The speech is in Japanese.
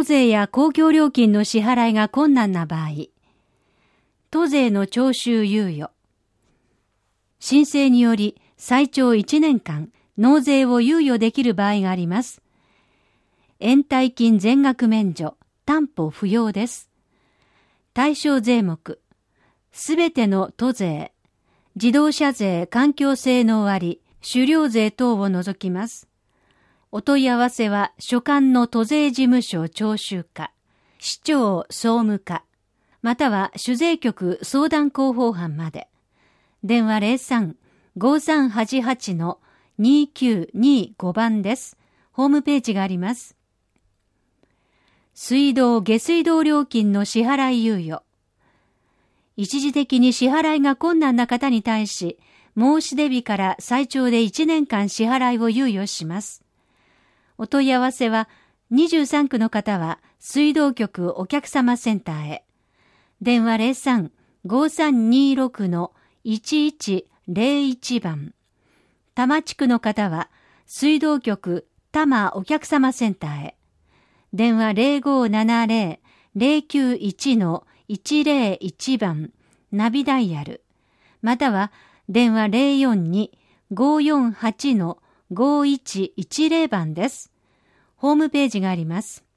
納税や公共料金の支払いが困難な場合、都税の徴収猶予。申請により最長1年間納税を猶予できる場合があります。延滞金全額免除、担保不要です。対象税目、すべての都税、自動車税、環境性能割、狩猟税等を除きます。お問い合わせは所管の都税事務所徴収課、市長総務課、または主税局相談広報班まで。電話 03-5388-2925 番です。ホームページがあります。水道・下水道料金の支払い猶予。一時的に支払いが困難な方に対し、申し出日から最長で1年間支払いを猶予します。お問い合わせは、23区の方は水道局お客様センターへ。電話 03-5326-1101 番。多摩地区の方は水道局多摩お客様センターへ。電話 0570-091-101 番。ナビダイヤル。または電話 042-548-5110 番です。ホームページがあります。